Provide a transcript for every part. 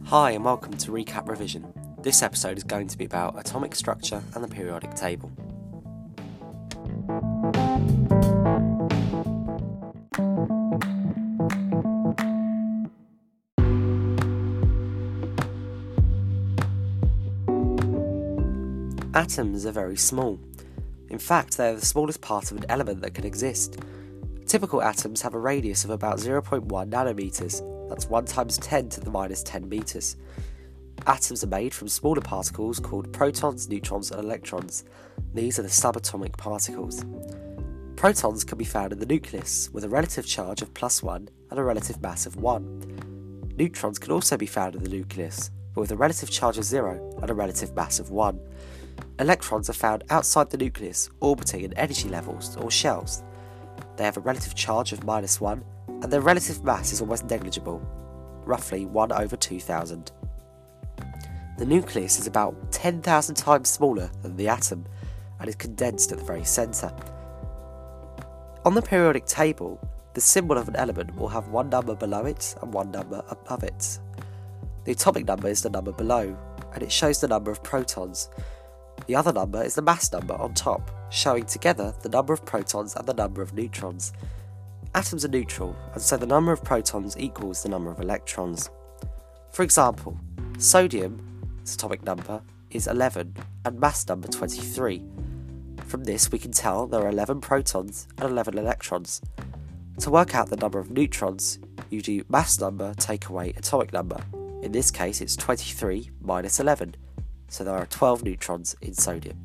Hi and welcome to Recap Revision. This episode is going to be about atomic structure and the periodic table. Atoms are very small. In fact, they are the smallest part of an element that can exist. Typical atoms have a radius of about 0.1 nanometers. That's 1 times 10 to the minus 10 meters. Atoms are made from smaller particles called protons, neutrons and electrons. These are the subatomic particles. Protons can be found in the nucleus with a relative charge of +1 and a relative mass of 1. Neutrons can also be found in the nucleus, but with a relative charge of 0 and a relative mass of 1. Electrons are found outside the nucleus, orbiting at energy levels, or shells. They have a relative charge of -1, and their relative mass is almost negligible, roughly 1 over 2,000. The nucleus is about 10,000 times smaller than the atom, and is condensed at the very centre. On the periodic table, the symbol of an element will have one number below it and one number above it. The atomic number is the number below, and it shows the number of protons. The other number is the mass number on top, showing together the number of protons and the number of neutrons. Atoms are neutral, and so the number of protons equals the number of electrons. For example, sodium's atomic number is 11 and mass number 23. From this we can tell there are 11 protons and 11 electrons. To work out the number of neutrons, you do mass number take away atomic number. In this case it's 23 minus 11. So there are 12 neutrons in sodium.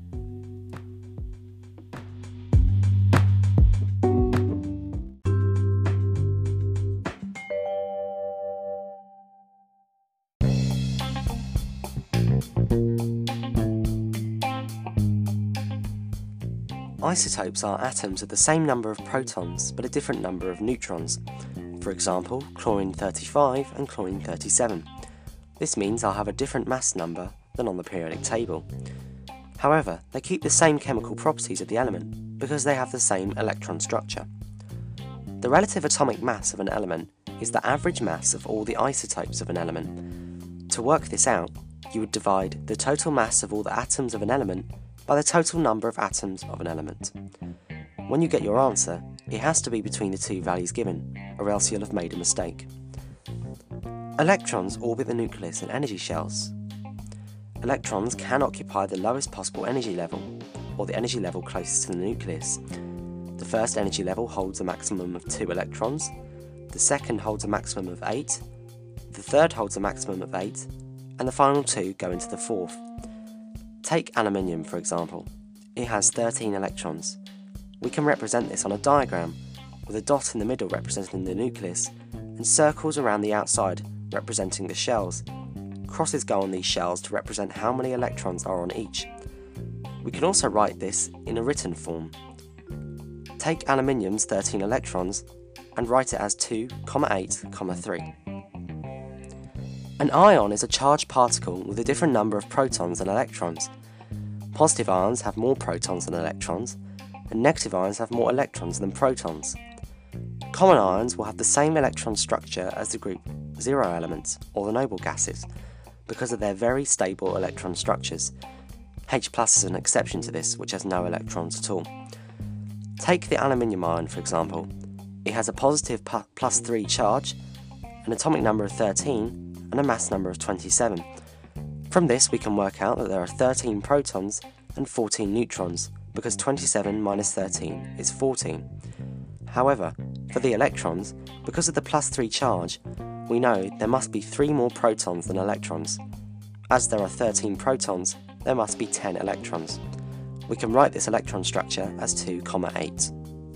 Isotopes are atoms with the same number of protons but a different number of neutrons. For example, chlorine-35 and chlorine-37. This means I'll have a different mass number than on the periodic table. However, they keep the same chemical properties of the element because they have the same electron structure. The relative atomic mass of an element is the average mass of all the isotopes of an element. To work this out, you would divide the total mass of all the atoms of an element by the total number of atoms of an element. When you get your answer, it has to be between the two values given, or else you'll have made a mistake. Electrons orbit the nucleus in energy shells. Electrons can occupy the lowest possible energy level, or the energy level closest to the nucleus. The first energy level holds a maximum of 2 electrons, the second holds a maximum of 8, the third holds a maximum of 8, and the final 2 go into the fourth. Take aluminium for example. It has 13 electrons. We can represent this on a diagram, with a dot in the middle representing the nucleus, and circles around the outside representing the shells. Crosses go on these shells to represent how many electrons are on each. We can also write this in a written form. Take aluminium's 13 electrons and write it as 2, 8, 3. An ion is a charged particle with a different number of protons and electrons. Positive ions have more protons than electrons, and negative ions have more electrons than protons. Common ions will have the same electron structure as the group 0 elements, or the noble gases, because of their very stable electron structures. H+ is an exception to this, which has no electrons at all. Take the aluminium ion for example. It has a positive +3 charge, an atomic number of 13, and a mass number of 27. From this we can work out that there are 13 protons and 14 neutrons, because 27 minus 13 is 14. However, for the electrons, because of the +3 charge, we know there must be 3 more protons than electrons. As there are 13 protons, there must be 10 electrons. We can write this electron structure as 2, 8.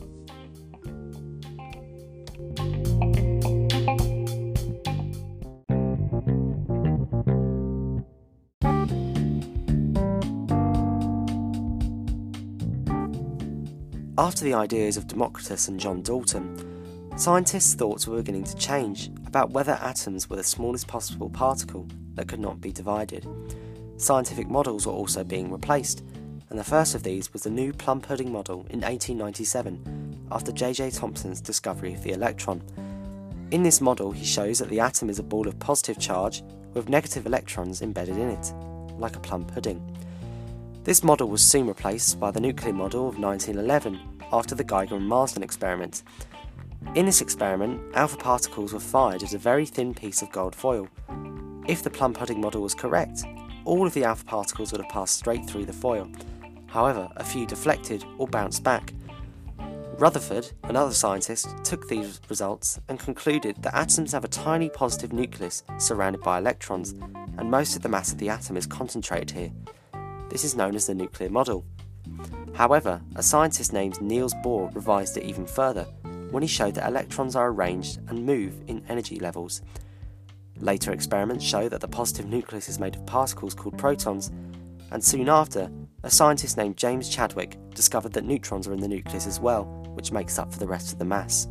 After the ideas of Democritus and John Dalton, scientists' thoughts were beginning to change about whether atoms were the smallest possible particle that could not be divided. Scientific models were also being replaced, and the first of these was the new plum pudding model in 1897, after J.J. Thomson's discovery of the electron. In this model, he shows that the atom is a ball of positive charge with negative electrons embedded in it, like a plum pudding. This model was soon replaced by the nuclear model of 1911 after the Geiger and Marsden experiment. In this experiment, alpha particles were fired at a very thin piece of gold foil. If the plum pudding model was correct, all of the alpha particles would have passed straight through the foil. However, a few deflected or bounced back. Rutherford, another scientist, took these results and concluded that atoms have a tiny positive nucleus surrounded by electrons, and most of the mass of the atom is concentrated here. This is known as the nuclear model. However, a scientist named Niels Bohr revised it even further when he showed that electrons are arranged and move in energy levels. Later experiments show that the positive nucleus is made of particles called protons, and soon after, a scientist named James Chadwick discovered that neutrons are in the nucleus as well, which makes up for the rest of the mass.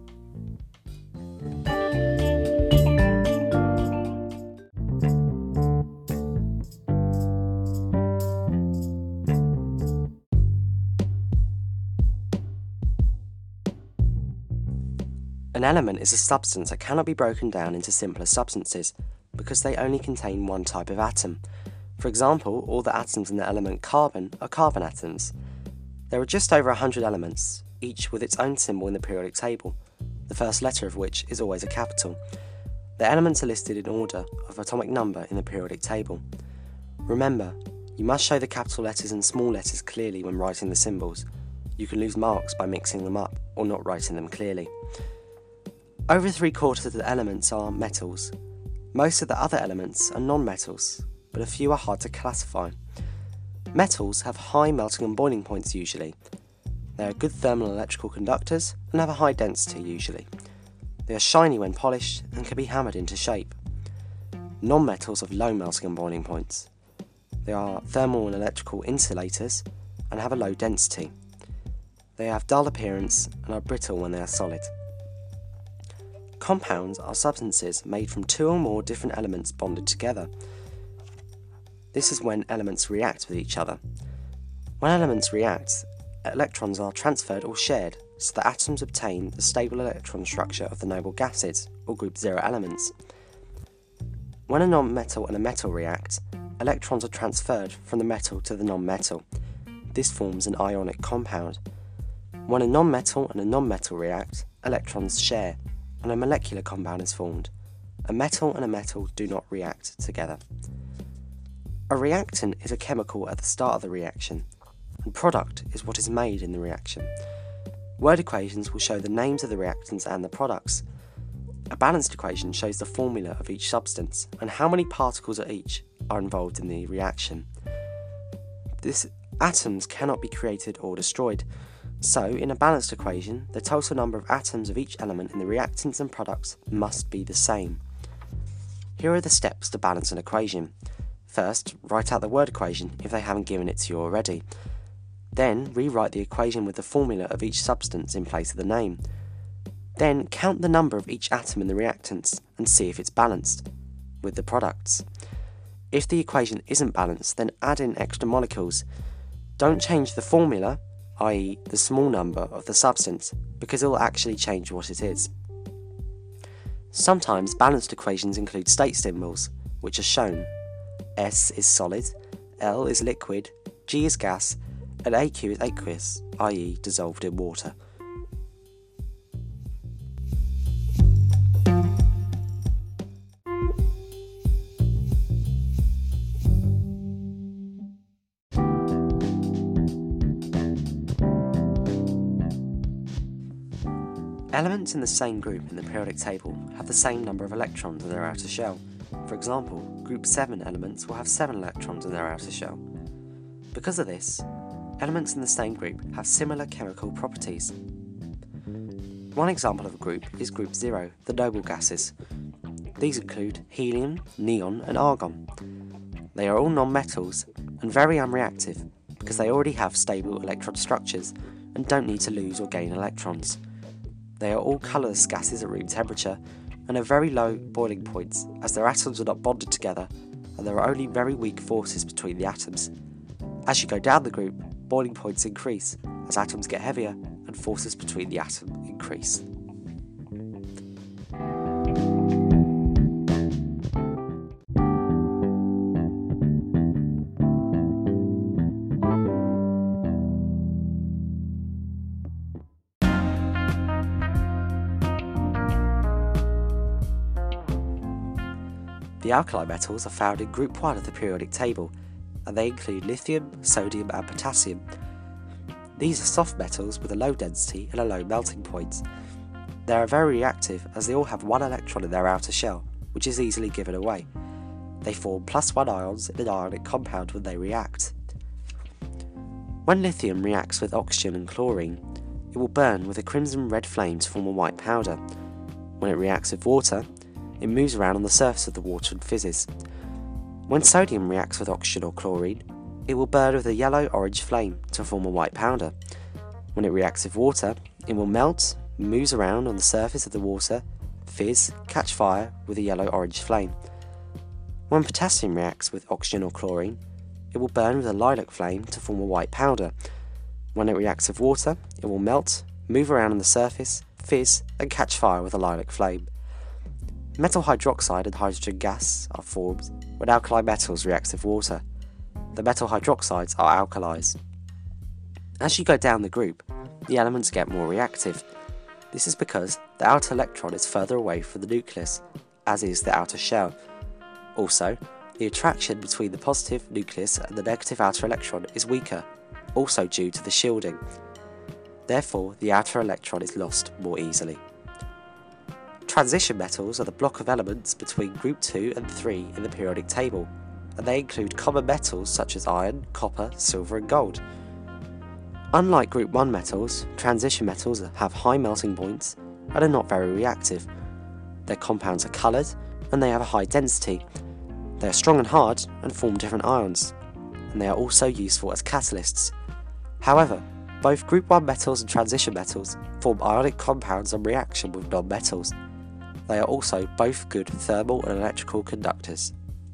An element is a substance that cannot be broken down into simpler substances because they only contain one type of atom. For example, all the atoms in the element carbon are carbon atoms. There are just over 100 elements, each with its own symbol in the periodic table, the first letter of which is always a capital. The elements are listed in order of atomic number in the periodic table. Remember, you must show the capital letters and small letters clearly when writing the symbols. You can lose marks by mixing them up or not writing them clearly. Over 3/4 of the elements are metals. Most of the other elements are non-metals, but a few are hard to classify. Metals have high melting and boiling points usually. They are good thermal and electrical conductors and have a high density usually. They are shiny when polished and can be hammered into shape. Non-metals have low melting and boiling points. They are thermal and electrical insulators and have a low density. They have dull appearance and are brittle when they are solid. Compounds are substances made from two or more different elements bonded together. This is when elements react with each other. When elements react, electrons are transferred or shared, so that atoms obtain the stable electron structure of the noble gases, or group 0 elements. When a non-metal and a metal react, electrons are transferred from the metal to the non-metal. This forms an ionic compound. When a non-metal and a non-metal react, electrons share, and a molecular compound is formed. A metal and a metal do not react together. A reactant is a chemical at the start of the reaction, and product is what is made in the reaction. Word equations will show the names of the reactants and the products. A balanced equation shows the formula of each substance and how many particles of each are involved in the reaction. Atoms cannot be created or destroyed, so in a balanced equation, the total number of atoms of each element in the reactants and products must be the same. Here are the steps to balance an equation. First, write out the word equation if they haven't given it to you already. Then, rewrite the equation with the formula of each substance in place of the name. Then, count the number of each atom in the reactants and see if it's balanced with the products. If the equation isn't balanced, then add in extra molecules. Don't change the formula, i.e. the small number of the substance, because it will actually change what it is. Sometimes balanced equations include state symbols, which are shown. S is solid, L is liquid, G is gas, and AQ is aqueous, i.e. dissolved in water. Elements in the same group in the periodic table have the same number of electrons in their outer shell. For example, group 7 elements will have 7 electrons in their outer shell. Because of this, elements in the same group have similar chemical properties. One example of a group is group 0, the noble gases. These include helium, neon and argon. They are all non-metals and very unreactive because they already have stable electron structures and don't need to lose or gain electrons. They are all colourless gases at room temperature and have very low boiling points as their atoms are not bonded together and there are only very weak forces between the atoms. As you go down the group, boiling points increase as atoms get heavier and forces between the atoms increase. The alkali metals are found in group 1 of the periodic table, and they include lithium, sodium and potassium. These are soft metals with a low density and a low melting point. They are very reactive as they all have one electron in their outer shell, which is easily given away. They form +1 ions in an ionic compound when they react. When lithium reacts with oxygen and chlorine, it will burn with a crimson-red flame to form a white powder. When it reacts with water, it moves around on the surface of the water and fizzes. When sodium reacts with oxygen or chlorine, it will burn with a yellow-orange flame to form a white powder. When it reacts with water, it will melt, moves around on the surface of the water, fizz, catch fire with a yellow-orange flame. When potassium reacts with oxygen or chlorine, it will burn with a lilac flame to form a white powder. When it reacts with water, it will melt, move around on the surface, fizz, and catch fire with a lilac flame. Metal hydroxide and hydrogen gas are formed when alkali metals react with water. The metal hydroxides are alkalis. As you go down the group, the elements get more reactive. This is because the outer electron is further away from the nucleus, as is the outer shell. Also, the attraction between the positive nucleus and the negative outer electron is weaker, also due to the shielding. Therefore, the outer electron is lost more easily. Transition metals are the block of elements between group 2 and 3 in the periodic table, and they include common metals such as iron, copper, silver and gold. Unlike group 1 metals, transition metals have high melting points and are not very reactive. Their compounds are coloured and they have a high density. They are strong and hard and form different ions, and they are also useful as catalysts. However, both group 1 metals and transition metals form ionic compounds on reaction with non-metals. They are also both good thermal and electrical conductors.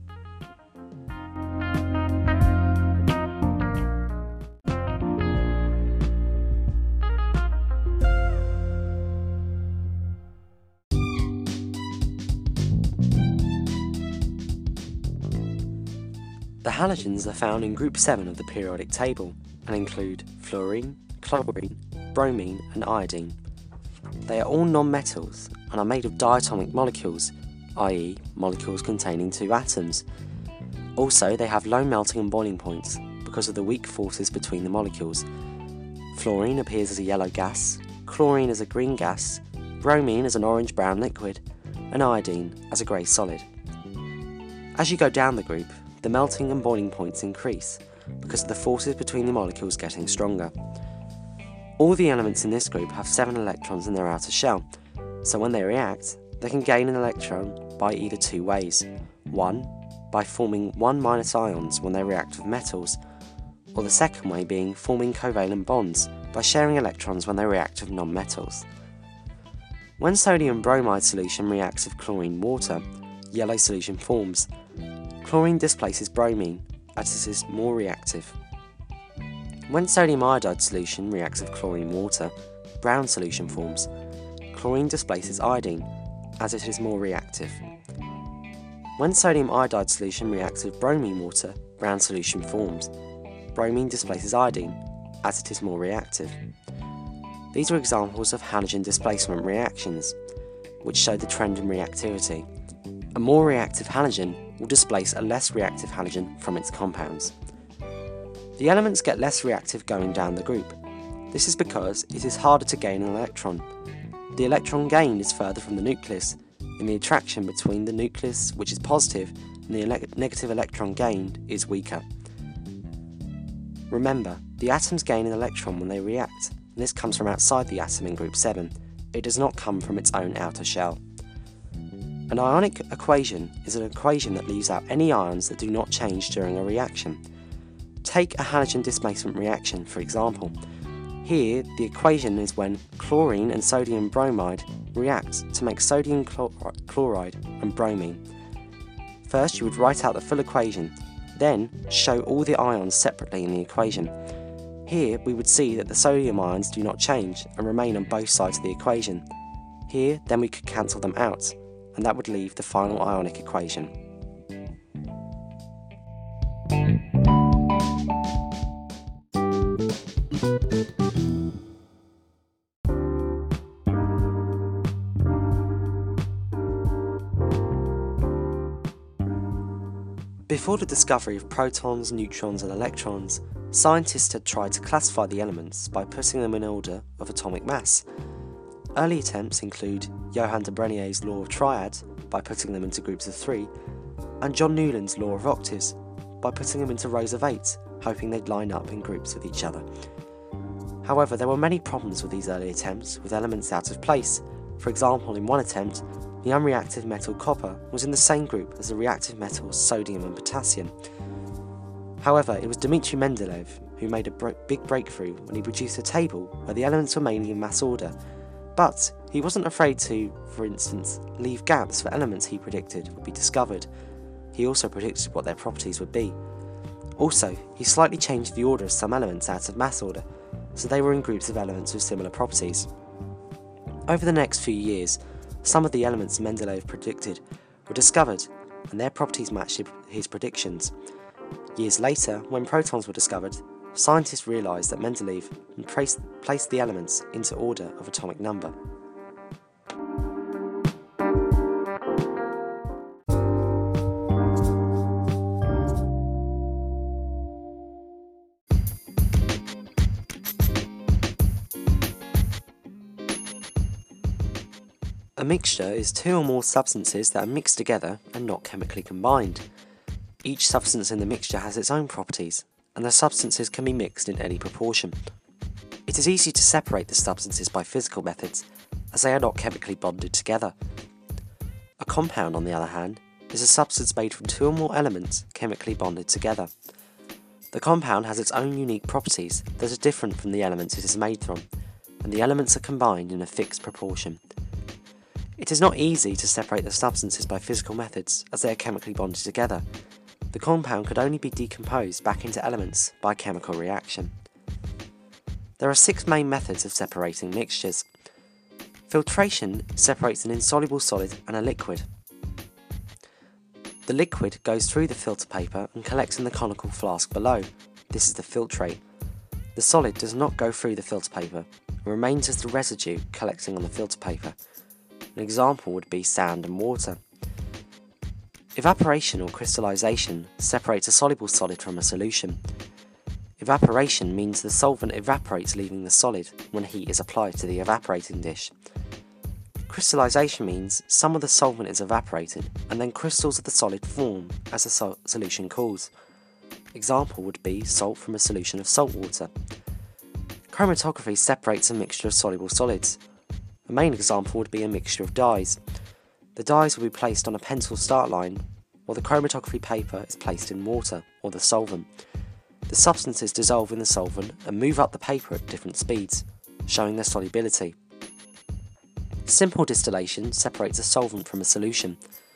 The halogens are found in group 7 of the periodic table and include fluorine, chlorine, bromine and iodine. They are all non-metals and are made of diatomic molecules, i.e. molecules containing 2 atoms. Also, they have low melting and boiling points because of the weak forces between the molecules. Fluorine appears as a yellow gas, chlorine as a green gas, bromine as an orange-brown liquid, and iodine as a grey solid. As you go down the group, the melting and boiling points increase because of the forces between the molecules getting stronger. All the elements in this group have 7 electrons in their outer shell, so when they react, they can gain an electron by either 2 ways. One, by forming 1- ions when they react with metals, or the second way being forming covalent bonds by sharing electrons when they react with non-metals. When sodium bromide solution reacts with chlorine water, yellow solution forms. Chlorine displaces bromine, as it is more reactive. When sodium iodide solution reacts with chlorine water, brown solution forms. Chlorine displaces iodine, as it is more reactive. When sodium iodide solution reacts with bromine water, brown solution forms. Bromine displaces iodine, as it is more reactive. These are examples of halogen displacement reactions, which show the trend in reactivity. A more reactive halogen will displace a less reactive halogen from its compounds. The elements get less reactive going down the group. This is because it is harder to gain an electron. The electron gained is further from the nucleus, and the attraction between the nucleus, which is positive, and the negative electron gained is weaker. Remember, the atoms gain an electron when they react, and this comes from outside the atom in group 7. It does not come from its own outer shell. An ionic equation is an equation that leaves out any ions that do not change during a reaction. Take a halogen displacement reaction, for example. Here, the equation is when chlorine and sodium bromide react to make sodium chloride and bromine. First, you would write out the full equation, then show all the ions separately in the equation. Here, we would see that the sodium ions do not change and remain on both sides of the equation. Here, then we could cancel them out, and that would leave the final ionic equation. Before the discovery of protons, neutrons and electrons, scientists had tried to classify the elements by putting them in order of atomic mass. Early attempts include Johann de Brenier's law of triads by putting them into groups of 3, and John Newland's law of octaves by putting them into rows of 8, hoping they'd line up in groups with each other. However, there were many problems with these early attempts, with elements out of place. For example, in one attempt, the unreactive metal copper was in the same group as the reactive metals sodium and potassium. However, it was Dmitri Mendeleev who made a big breakthrough when he produced a table where the elements were mainly in mass order, but he wasn't afraid to, for instance, leave gaps for elements he predicted would be discovered. He also predicted what their properties would be. Also, he slightly changed the order of some elements out of mass order, so they were in groups of elements with similar properties. Over the next few years, some of the elements Mendeleev predicted were discovered, and their properties matched his predictions. Years later, when protons were discovered, scientists realised that Mendeleev had placed the elements into order of atomic number. A mixture is two or more substances that are mixed together and not chemically combined. Each substance in the mixture has its own properties, and the substances can be mixed in any proportion. It is easy to separate the substances by physical methods, as they are not chemically bonded together. A compound, on the other hand, is a substance made from two or more elements chemically bonded together. The compound has its own unique properties that are different from the elements it is made from, and the elements are combined in a fixed proportion. It is not easy to separate the substances by physical methods, as they are chemically bonded together. The compound could only be decomposed back into elements by a chemical reaction. There are 6 main methods of separating mixtures. Filtration separates an insoluble solid and a liquid. The liquid goes through the filter paper and collects in the conical flask below. This is the filtrate. The solid does not go through the filter paper and remains as the residue collecting on the filter paper. An example would be sand and water. Evaporation or crystallization separates a soluble solid from a solution. Evaporation means the solvent evaporates, leaving the solid when heat is applied to the evaporating dish. Crystallization means some of the solvent is evaporated and then crystals of the solid form as the solution cools. Example would be salt from a solution of salt water. Chromatography separates a mixture of soluble solids. A main example would be a mixture of dyes. The dyes will be placed on a pencil start line, while the chromatography paper is placed in water, or the solvent. The substances dissolve in the solvent and move up the paper at different speeds, showing their solubility. Simple distillation separates a solvent from a solution.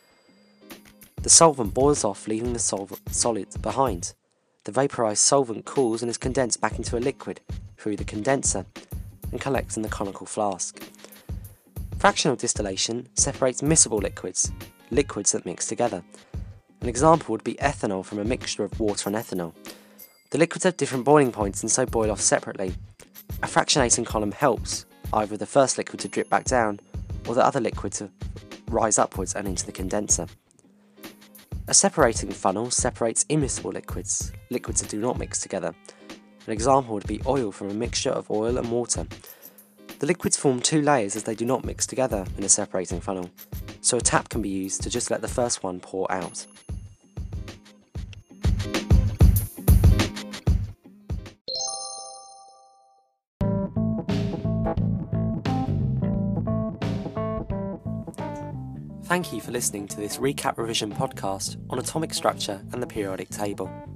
The solvent boils off, leaving the solid behind. The vaporized solvent cools and is condensed back into a liquid through the condenser and collects in the conical flask. Fractional distillation separates miscible liquids, liquids that mix together. An example would be ethanol from a mixture of water and ethanol. The liquids have different boiling points and so boil off separately. A fractionating column helps either the first liquid to drip back down or the other liquid to rise upwards and into the condenser. A separating funnel separates immiscible liquids, liquids that do not mix together. An example would be oil from a mixture of oil and water. The liquids form 2 layers as they do not mix together in a separating funnel, so a tap can be used to just let the first one pour out. Thank you for listening to this recap revision podcast on atomic structure and the periodic table.